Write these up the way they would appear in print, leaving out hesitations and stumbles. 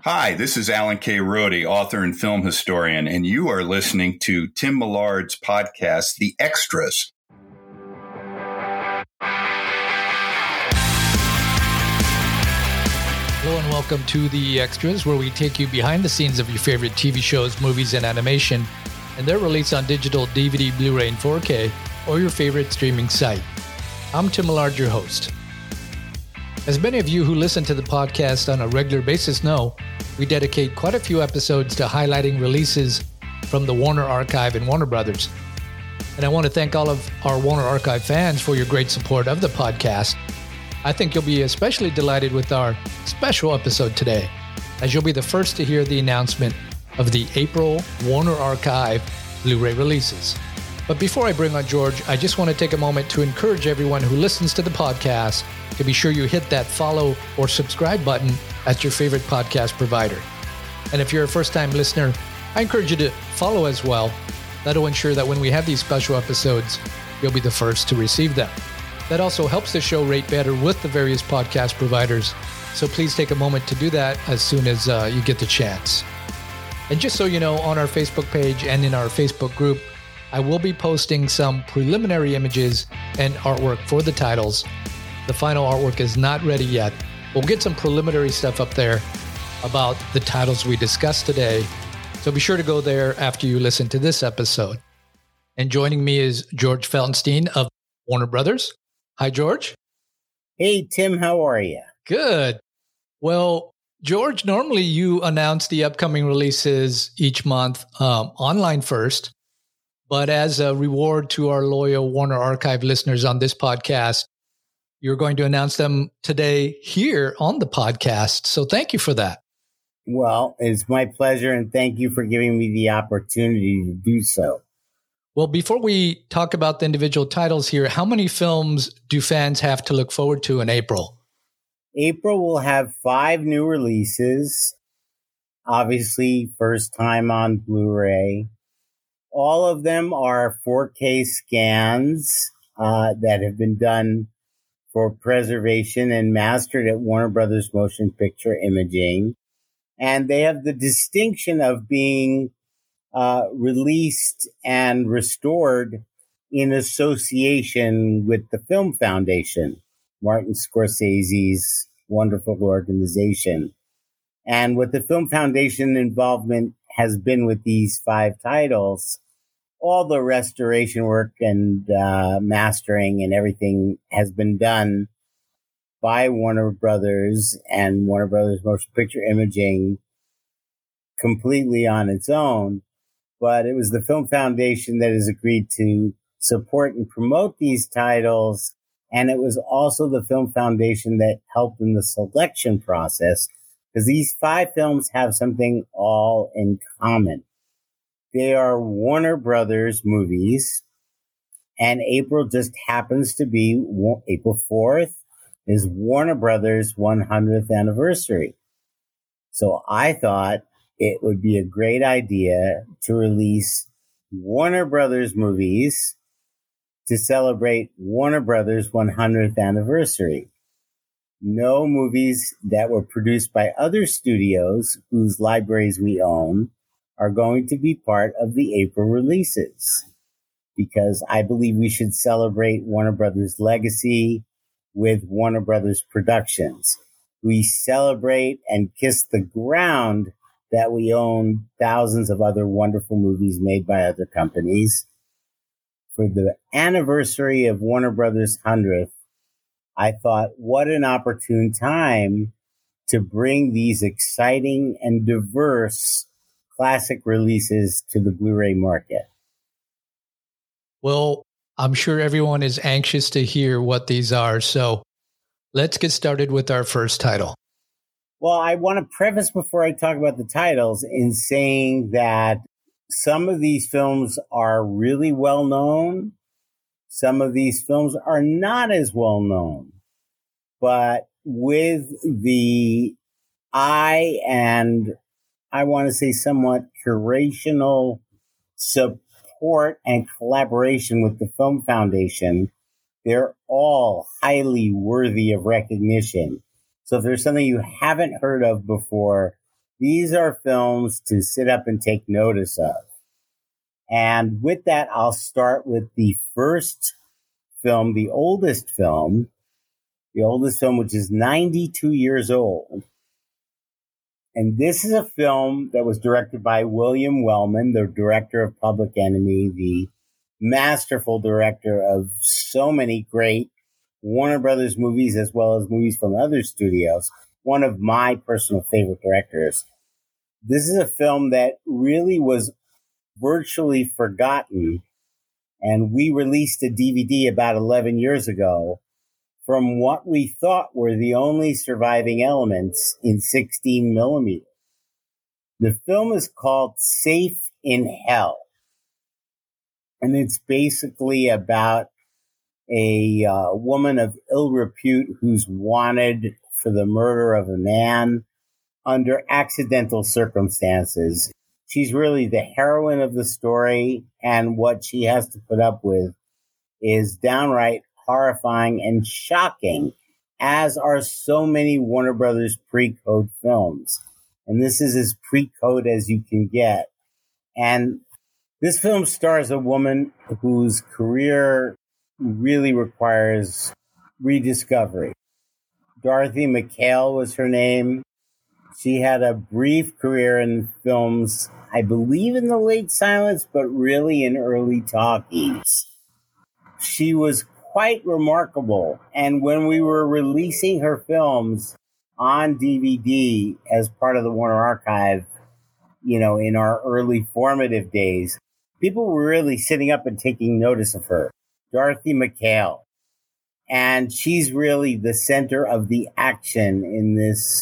Hi, this is Alan K. Rohde, author and film historian, and you are listening to Tim Millard's podcast, The Extras. Hello and welcome to The Extras, where we take you behind the scenes of your favorite TV shows, movies, and animation, and their release on digital, DVD, Blu-ray, and 4K, or your favorite streaming site. I'm Tim Millard, your host. As many of you who listen to the podcast on a regular basis know, we dedicate quite a few episodes to highlighting releases from the Warner Archive and Warner Brothers. And I want to thank all of our Warner Archive fans for your great support of the podcast. I think you'll be especially delighted with our special episode today, as you'll be the first to hear the announcement of the April Warner Archive Blu-ray releases. But before I bring on George, I just want to take a moment to encourage everyone who listens to the podcast to be sure you hit that follow or subscribe button at your favorite podcast provider. And if you're a first-time listener, I encourage you to follow as well. That'll ensure that when we have these special episodes, you'll be the first to receive them. That also helps the show rate better with the various podcast providers. So please take a moment to do that as soon as you get the chance. And just so you know, on our Facebook page and in our Facebook group, I will be posting some preliminary images and artwork for the titles. The final artwork is not ready yet. We'll get some preliminary stuff up there about the titles we discussed today. So be sure to go there after you listen to this episode. And joining me is George Feltenstein of Warner Brothers. Hi, George. Hey, Tim, how are you? Good. Well, George, normally you announce the upcoming releases each month online first. But as a reward to our loyal Warner Archive listeners on this podcast, you're going to announce them today here on the podcast. So thank you for that. Well, it's my pleasure, and thank you for giving me the opportunity to do so. Well, before we talk about the individual titles here, how many films do fans have to look forward to in April? April will have 5 new releases. Obviously, first time on Blu-ray. All of them are 4K scans that have been done for preservation and mastered at Warner Brothers Motion Picture Imaging. And they have the distinction of being released and restored in association with the Film Foundation, Martin Scorsese's wonderful organization. And what the Film Foundation involvement has been with these 5 titles, all the restoration work and mastering and everything has been done by Warner Brothers and Warner Brothers Motion Picture Imaging completely on its own. But it was the Film Foundation that has agreed to support and promote these titles. And it was also the Film Foundation that helped in the selection process, because these 5 films have something all in common. They are Warner Brothers movies, and April just happens to be April 4th is Warner Brothers' 100th anniversary. So I thought it would be a great idea to release Warner Brothers movies to celebrate Warner Brothers' 100th anniversary. No movies that were produced by other studios whose libraries we own are going to be part of the April releases, because I believe we should celebrate Warner Brothers' legacy with Warner Brothers Productions. We celebrate and kiss the ground that we own thousands of other wonderful movies made by other companies. For the anniversary of Warner Brothers' 100th, I thought, what an opportune time to bring these exciting and diverse classic releases to the Blu-ray market. Well, I'm sure everyone is anxious to hear what these are. So let's get started with our first title. Well, I want to preface before I talk about the titles in saying that some of these films are really well known. Some of these films are not as well known. But with the eye and I want to say somewhat curational support and collaboration with the Film Foundation, they're all highly worthy of recognition. So if there's something you haven't heard of before, These are films to sit up and take notice of. And with that, I'll start with the first film, the oldest film, which is 92 years old. And this is a film that was directed by William Wellman, the director of Public Enemy, the masterful director of so many great Warner Brothers movies, as well as movies from other studios. One of my personal favorite directors. This is a film that really was virtually forgotten. And we released a DVD about 11 years ago from what we thought were the only surviving elements in 16 millimeter. The film is called Safe in Hell. And it's basically about a woman of ill repute who's wanted for the murder of a man under accidental circumstances. She's really the heroine of the story, and what she has to put up with is downright horrifying and shocking, as are so many Warner Brothers pre-code films. And this is as pre-code as you can get. And this film stars a woman whose career really requires rediscovery. Dorothy McHale was her name. She had a brief career in films, I believe in the late silence, but really in early talkies. She was quite remarkable. And when we were releasing her films on DVD as part of the Warner Archive, in our early formative days, people were really sitting up and taking notice of her. Dorothy McHale. And she's really the center of the action in this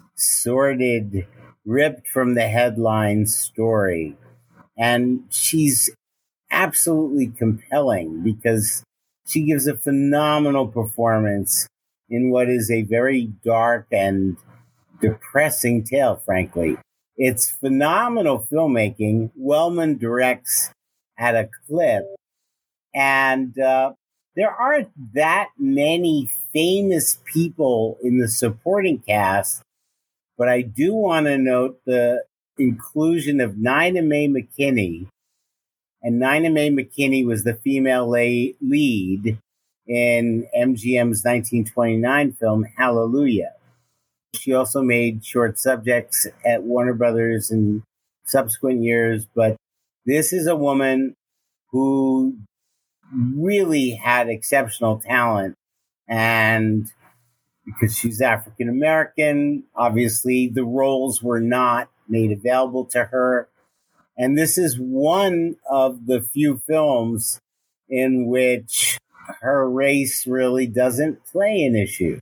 sordid, ripped from the headlines story. And she's absolutely compelling because she gives a phenomenal performance in what is a very dark and depressing tale, frankly. It's phenomenal filmmaking. Wellman directs at a clip. And there aren't that many famous people in the supporting cast, but I do want to note the inclusion of Nina Mae McKinney. And Nina Mae McKinney was the female lead in MGM's 1929 film, Hallelujah. She also made short subjects at Warner Brothers in subsequent years, but this is a woman who really had exceptional talent. And because she's African American, obviously the roles were not made available to her. And this is one of the few films in which her race really doesn't play an issue.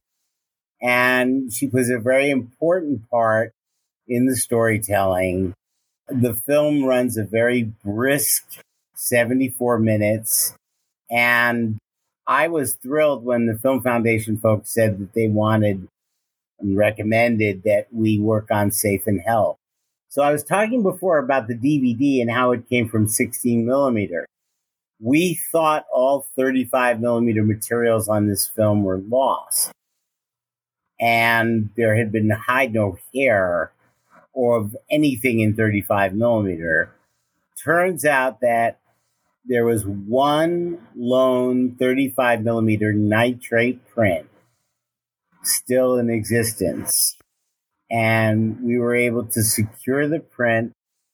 And she plays a very important part in the storytelling. The film runs a very brisk 74 minutes. And I was thrilled when the Film Foundation folks said that they wanted and recommended that we work on Safe in Hell. So I was talking before about the DVD and how it came from 16 millimeter. We thought all 35 millimeter materials on this film were lost. And there had been hide no hair of anything in 35 millimeter. Turns out that there was one lone 35 millimeter nitrate print still in existence. And we were able to secure the print,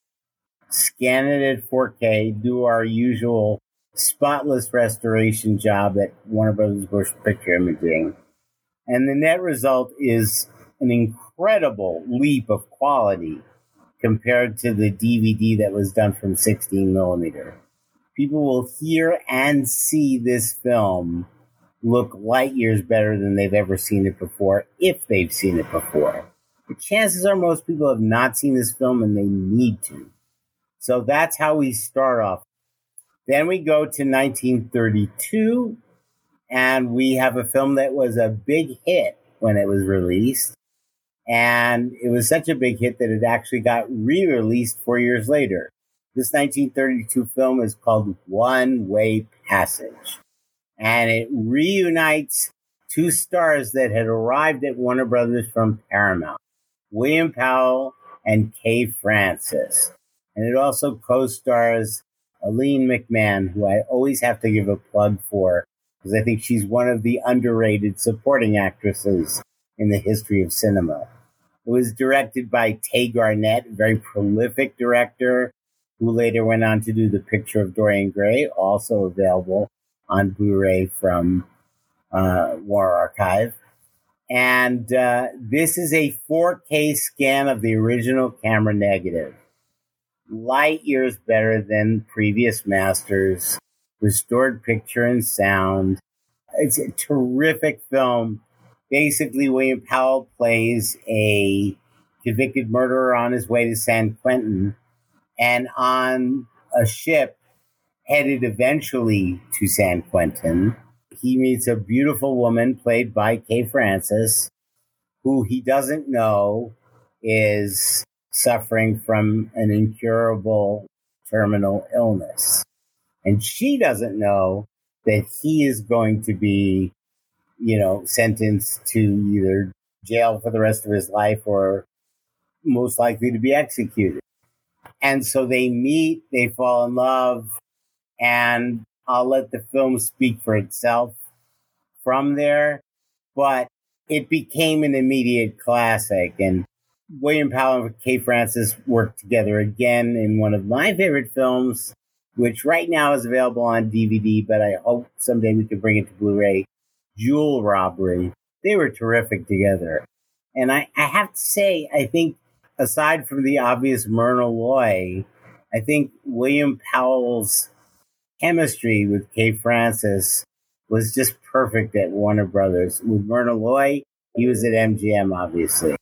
scan it at 4K, do our usual spotless restoration job at Warner Brothers Bush Picture Imaging. And the net result is an incredible leap of quality compared to the DVD that was done from 16 millimeter. People will hear and see this film look light years better than they've ever seen it before, if they've seen it before. The chances are most people have not seen this film and they need to. So that's how we start off. Then we go to 1932, and we have a film that was a big hit when it was released. And it was such a big hit that it actually got re-released 4 years later. This 1932 film is called One Way Passage. And it reunites two stars that had arrived at Warner Brothers from Paramount, William Powell and Kay Francis. And it also co-stars Aline McMahon, who I always have to give a plug for, because I think she's one of the underrated supporting actresses in the history of cinema. It was directed by Tay Garnett, a very prolific director, who later went on to do The Picture of Dorian Gray, also available on Blu-ray from War Archive. And this is a 4K scan of the original camera negative. Light years better than previous masters. Restored picture and sound. It's a terrific film. Basically, William Powell plays a convicted murderer on his way to San Quentin, and on a ship headed eventually to San Quentin, he meets a beautiful woman played by Kay Francis, who he doesn't know is suffering from an incurable terminal illness. And she doesn't know that he is going to be, sentenced to either jail for the rest of his life or most likely to be executed. And so they meet, they fall in love, and I'll let the film speak for itself from there. But it became an immediate classic, and William Powell and Kay Francis worked together again in one of my favorite films, which right now is available on DVD, but I hope someday we could bring it to Blu-ray, Jewel Robbery. They were terrific together. And I have to say, I think, aside from the obvious Myrna Loy, I think William Powell's chemistry with Kay Francis was just perfect at Warner Brothers. With Myrna Loy, he was at MGM, obviously.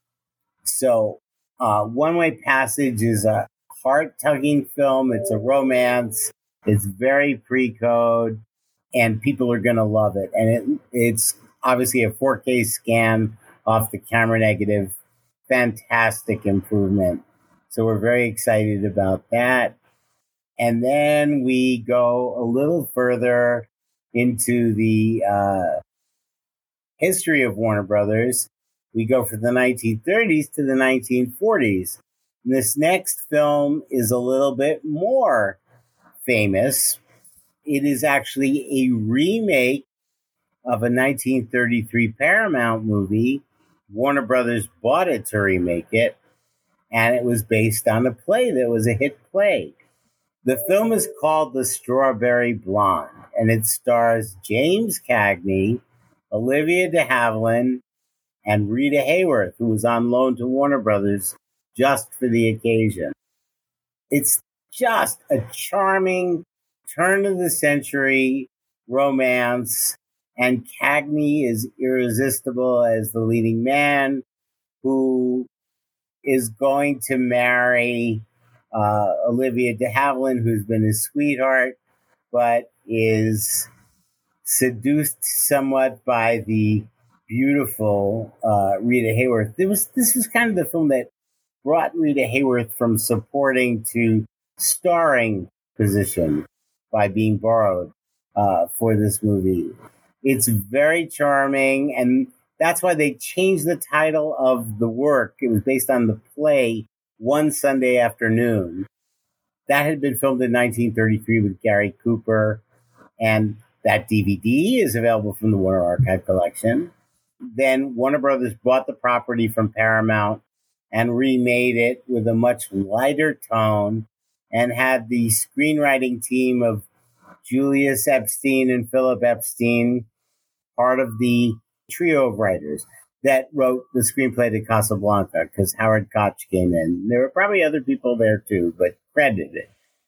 So, One Way Passage is a heart-tugging film. It's a romance. It's very pre-code, and people are going to love it. And it's obviously a 4K scan off the camera negative. Fantastic improvement. So we're very excited about that. And then we go a little further into the history of Warner Brothers. We go from the 1930s to the 1940s. And this next film is a little bit more famous. It is actually a remake of a 1933 Paramount movie. Warner Brothers bought it to remake it, and it was based on a play that was a hit play. The film is called The Strawberry Blonde, and it stars James Cagney, Olivia de Havilland, and Rita Hayworth, who was on loan to Warner Brothers just for the occasion. It's just a charming turn-of-the-century romance, and Cagney is irresistible as the leading man who is going to marry Olivia de Havilland, who's been his sweetheart, but is seduced somewhat by the beautiful Rita Hayworth. This was kind of the film that brought Rita Hayworth from supporting to starring position by being borrowed for this movie. It's very charming, and that's why they changed the title of the work. It was based on the play One Sunday Afternoon. That had been filmed in 1933 with Gary Cooper, and that DVD is available from the Warner Archive collection. Then Warner Brothers bought the property from Paramount and remade it with a much lighter tone, and had the screenwriting team of Julius Epstein and Philip Epstein, part of the trio of writers that wrote the screenplay to Casablanca, because Howard Koch came in. There were probably other people there too, but credited.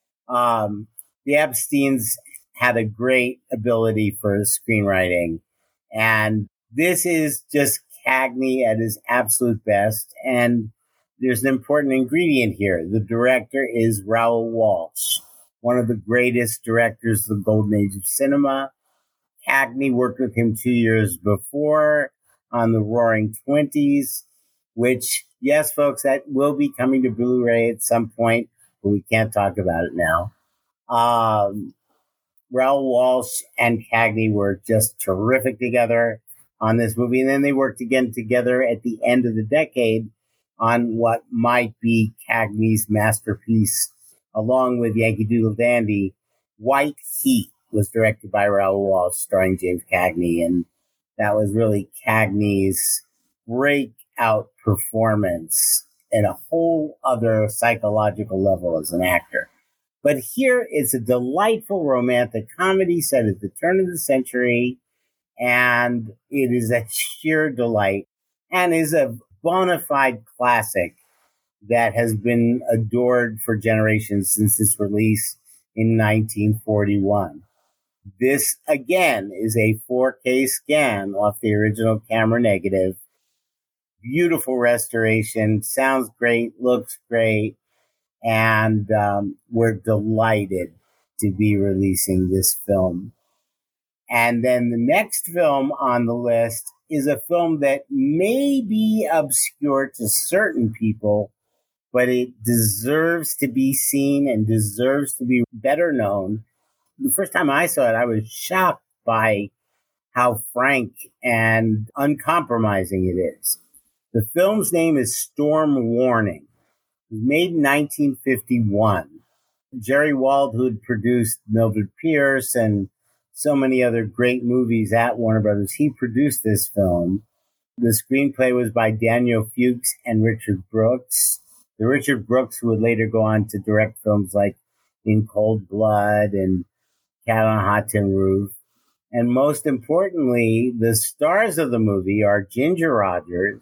The Epsteins had a great ability for screenwriting, and this is just Cagney at his absolute best. And there's an important ingredient here. The director is Raoul Walsh, one of the greatest directors of the golden age of cinema. Cagney worked with him 2 years before on The Roaring Twenties, which, yes, folks, that will be coming to Blu-ray at some point, but we can't talk about it now. Raoul Walsh and Cagney were just terrific together on this movie. And then they worked again together at the end of the decade on what might be Cagney's masterpiece, along with Yankee Doodle Dandy. White Heat was directed by Raoul Walsh, starring James Cagney, and that was really Cagney's breakout performance at a whole other psychological level as an actor. But here is a delightful romantic comedy set at the turn of the century, and it is a sheer delight and is a bona fide classic that has been adored for generations since its release in 1941. This, again, is a 4K scan off the original camera negative. Beautiful restoration, sounds great, looks great, and we're delighted to be releasing this film. And then the next film on the list is a film that may be obscure to certain people, but it deserves to be seen and deserves to be better known. The first time I saw it, I was shocked by how frank and uncompromising it is. The film's name is Storm Warning. It was made in 1951. Jerry Waldhood produced Mildred Pierce and so many other great movies at Warner Brothers. He produced this film. The screenplay was by Daniel Fuchs and Richard Brooks. The Richard Brooks who would later go on to direct films like In Cold Blood and Cat on a Hot Tin Roof. And most importantly, the stars of the movie are Ginger Rogers,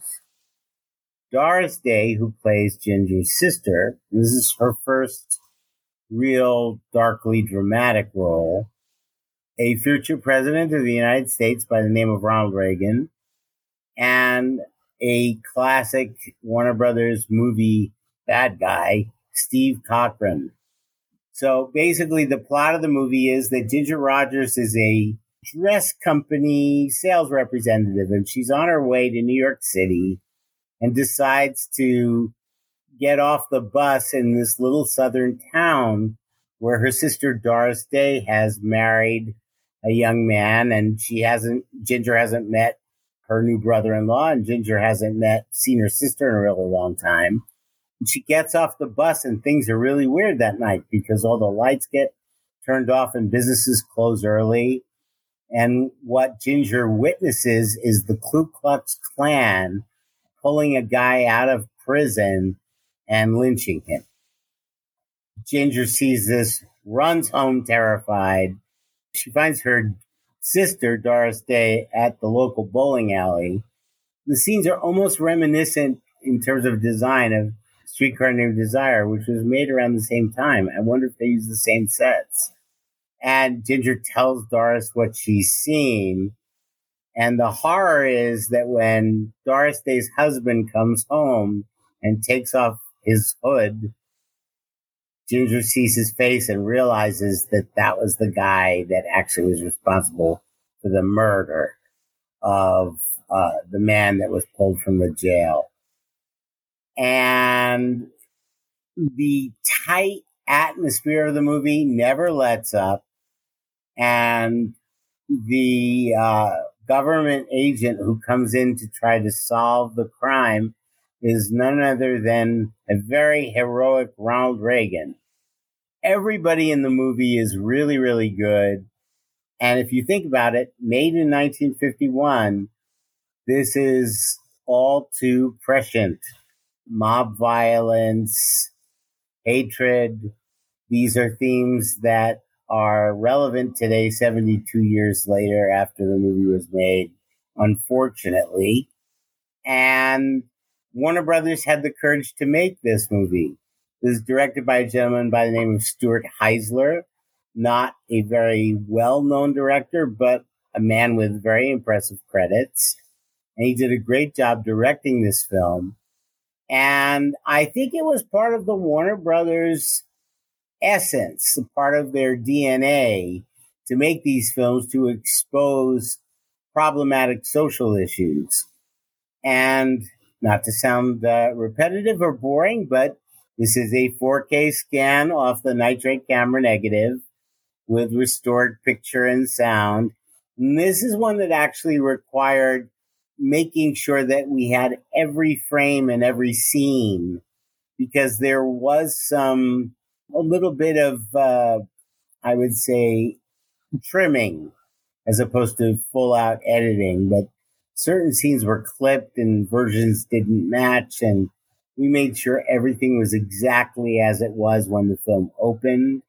Doris Day, who plays Ginger's sister. This is her first real darkly dramatic role. A future president of the United States by the name of Ronald Reagan, and a classic Warner Brothers movie bad guy, Steve Cochran. So basically the plot of the movie is that Ginger Rogers is a dress company sales representative, and she's on her way to New York City and decides to get off the bus in this little southern town where her sister Doris Day has married a young man, and Ginger hasn't met her new brother-in-law, and Ginger hasn't seen her sister in a really long time. And she gets off the bus, and things are really weird that night because all the lights get turned off and businesses close early. And what Ginger witnesses is the Ku Klux Klan pulling a guy out of prison and lynching him. Ginger sees this, runs home terrified. She finds her sister, Doris Day, at the local bowling alley. The scenes are almost reminiscent in terms of design of Streetcar Named Desire, which was made around the same time. I wonder if they use the same sets. And Ginger tells Doris what she's seen. And the horror is that when Doris Day's husband comes home and takes off his hood, Ginger sees his face and realizes that that was the guy that actually was responsible for the murder of the man that was pulled from the jail. And the tight atmosphere of the movie never lets up. And the government agent who comes in to try to solve the crime is none other than a very heroic Ronald Reagan. Everybody in the movie is really, really good. And if you think about it, made in 1951, this is all too prescient. Mob violence, hatred, these are themes that are relevant today, 72 years later after the movie was made, unfortunately. And Warner Brothers had the courage to make this movie. It was directed by a gentleman by the name of Stuart Heisler, not a very well-known director, but a man with very impressive credits. And he did a great job directing this film. And I think it was part of the Warner Brothers essence, part of their DNA, to make these films to expose problematic social issues. And not to sound repetitive or boring, but this is a 4K scan off the nitrate camera negative with restored picture and sound. And this is one that actually required making sure that we had every frame and every scene, because there was a little bit of, I would say, trimming as opposed to full out editing, but certain scenes were clipped and versions didn't match, and we made sure everything was exactly as it was when the film opened.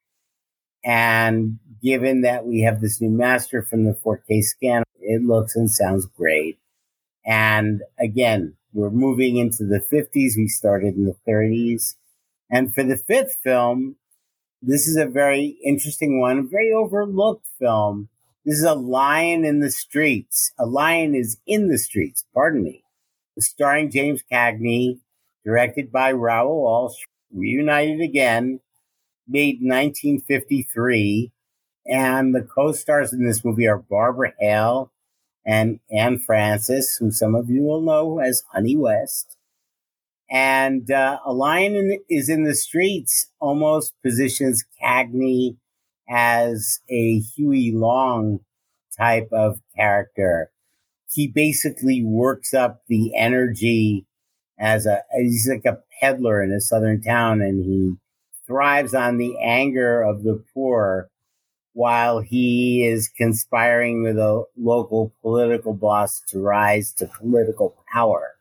And given that we have this new master from the 4K scan, it looks and sounds great. And again, we're moving into the 50s. We started in the 30s. And for the fifth film, this is a very interesting one, a very overlooked film. This is A Lion in the Streets. A Lion is in the Streets, pardon me. Starring James Cagney, directed by Raoul Walsh, reunited again, made 1953. And the co-stars in this movie are Barbara Hale and Anne Francis, who some of you will know as Honey West. And A Lion is in the Streets almost positions Cagney as a Huey Long type of character. He basically works up the energy he's like a peddler in a southern town, and he thrives on the anger of the poor while he is conspiring with a local political boss to rise to political power.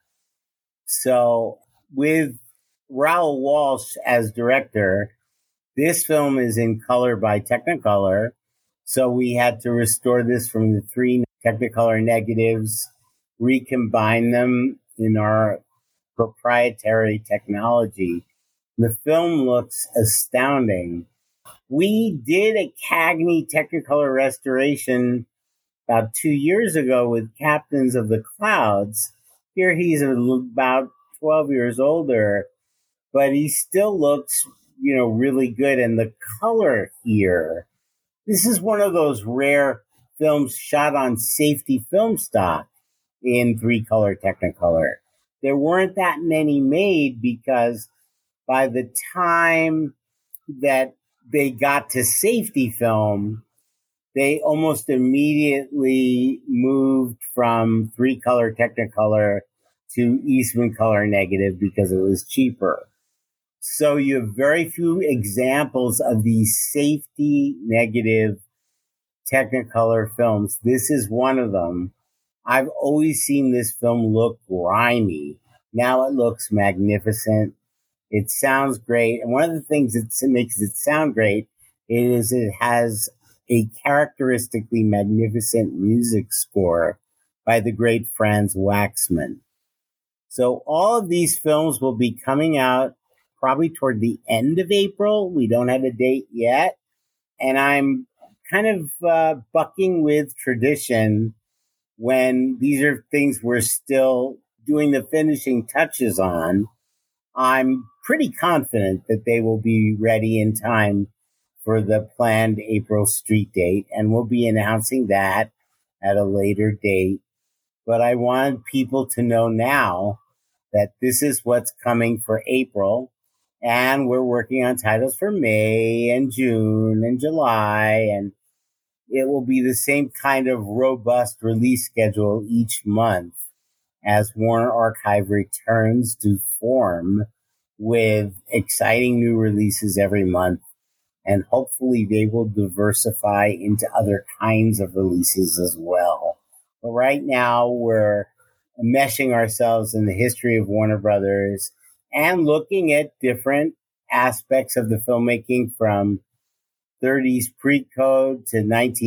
So with Raoul Walsh as director, this film is in color by Technicolor. So we had to restore this from the 3 Technicolor negatives, recombine them in our proprietary technology. The film looks astounding. We did a Cagney Technicolor restoration about 2 years ago with Captains of the Clouds. Here he's about 12 years older, but he still looks, really good. And the color here, this is one of those rare films shot on safety film stock in 3-color Technicolor. There weren't that many made because by the time that they got to safety film, they almost immediately moved from 3-color Technicolor to Eastman color negative because it was cheaper. So you have very few examples of these safety negative Technicolor films. This is one of them. I've always seen this film look grimy. Now it looks magnificent. It sounds great. And one of the things that makes it sound great is it has a characteristically magnificent music score by the great Franz Waxman. So all of these films will be coming out probably toward the end of April. We don't have a date yet. And I'm kind of bucking with tradition when these are things we're still doing the finishing touches on. I'm pretty confident that they will be ready in time for the planned April street date, and we'll be announcing that at a later date. But I wanted people to know now that this is what's coming for April, and we're working on titles for May and June and July, and it will be the same kind of robust release schedule each month as Warner Archive returns to form with exciting new releases every month. And hopefully they will diversify into other kinds of releases as well. But right now we're meshing ourselves in the history of Warner Brothers and looking at different aspects of the filmmaking from 30s pre-code to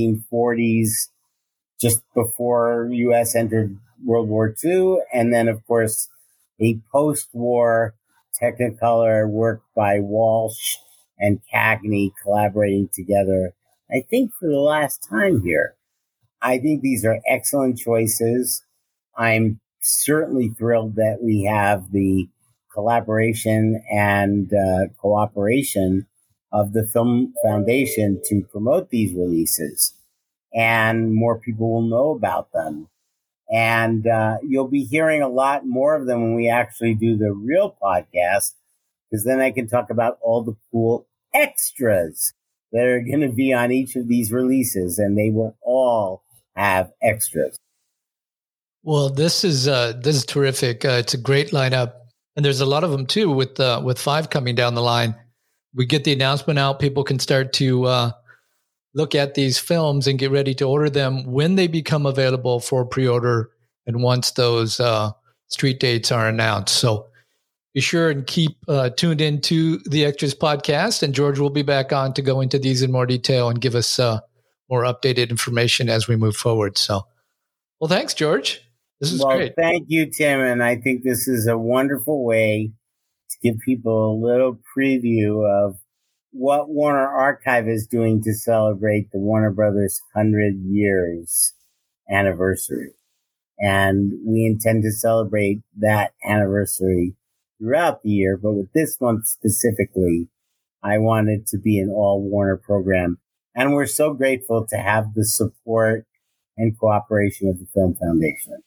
1940s, just before U.S. entered World War II. And then, of course, a post-war Technicolor work by Walsh and Cagney collaborating together, I think, for the last time here. I think these are excellent choices. I'm certainly thrilled that we have the collaboration and cooperation of the Film Foundation to promote these releases, and more people will know about them. And you'll be hearing a lot more of them when we actually do the real podcast, because then I can talk about all the cool extras that are going to be on each of these releases, and they will all have extras. Well, this is terrific. It's a great lineup, and there's a lot of them too. With 5 coming down the line, we get the announcement out. People can start to look at these films and get ready to order them when they become available for pre-order, and once those street dates are announced. So be sure and keep tuned into the Extras podcast, and George will be back on to go into these in more detail and give us more updated information as we move forward. So, well, thanks, George. This is great. Thank you, Tim. And I think this is a wonderful way to give people a little preview of what Warner Archive is doing to celebrate the Warner Brothers 100 years anniversary. And we intend to celebrate that anniversary throughout the year. But with this month specifically, I wanted to be an all Warner program. And we're so grateful to have the support and cooperation of the Film Foundation.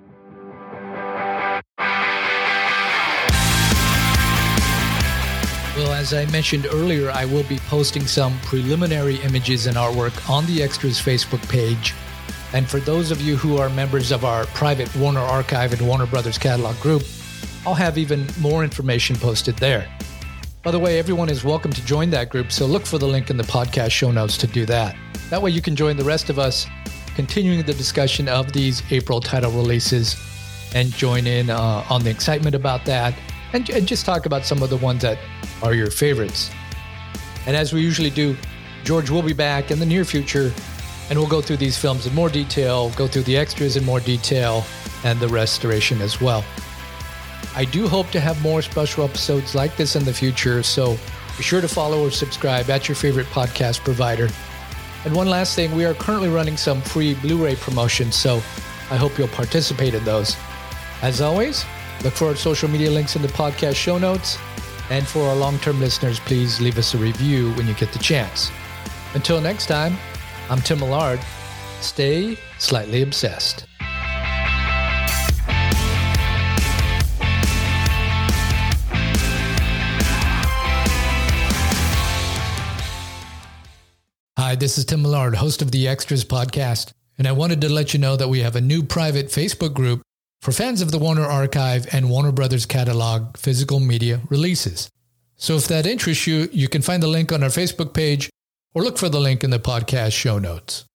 Well, as I mentioned earlier, I will be posting some preliminary images and artwork on the Extras Facebook page. And for those of you who are members of our private Warner Archive and Warner Brothers Catalog group, I'll have even more information posted there. By the way, everyone is welcome to join that group, so look for the link in the podcast show notes to do that. That way you can join the rest of us continuing the discussion of these April title releases and join in on the excitement about that and just talk about some of the ones that are your favorites. And as we usually do, George will be back in the near future, and we'll go through these films in more detail, go through the extras in more detail, and the restoration as well. I do hope to have more special episodes like this in the future, so be sure to follow or subscribe at your favorite podcast provider. And one last thing, we are currently running some free Blu-ray promotions, so I hope you'll participate in those. As always, look for our social media links in the podcast show notes. And for our long-term listeners, please leave us a review when you get the chance. Until next time, I'm Tim Millard. Stay slightly obsessed. Hi, this is Tim Millard, host of the Extras podcast, and I wanted to let you know that we have a new private Facebook group for fans of the Warner Archive and Warner Brothers Catalog physical media releases. So if that interests you, you can find the link on our Facebook page or look for the link in the podcast show notes.